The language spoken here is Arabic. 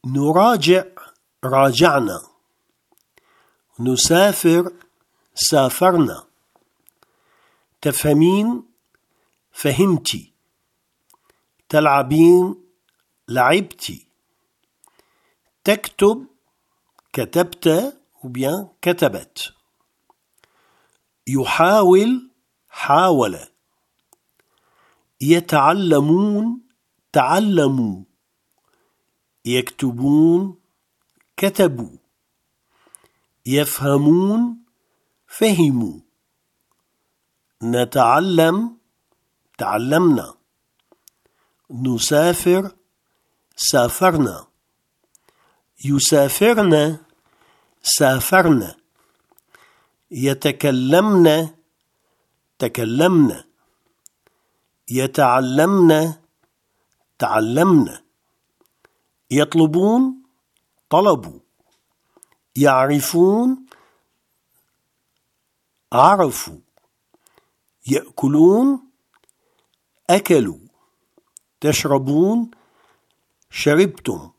نراجع راجعنا، نسافر سافرنا، تفهمين فهمتي، تلعبين لعبتي، تكتب كتبت ou bien كتبت، يحاول حاول، يتعلمون تعلموا، يكتبون كتبوا، يفهمون فهموا، نتعلم تعلمنا، نسافر سافرنا، يسافرن سافرنا، يتكلمن تكلمنا، يتعلمن تعلمنا، يطلبون طلبوا، يعرفون عرفوا، يأكلون أكلوا، تشربون شربتم.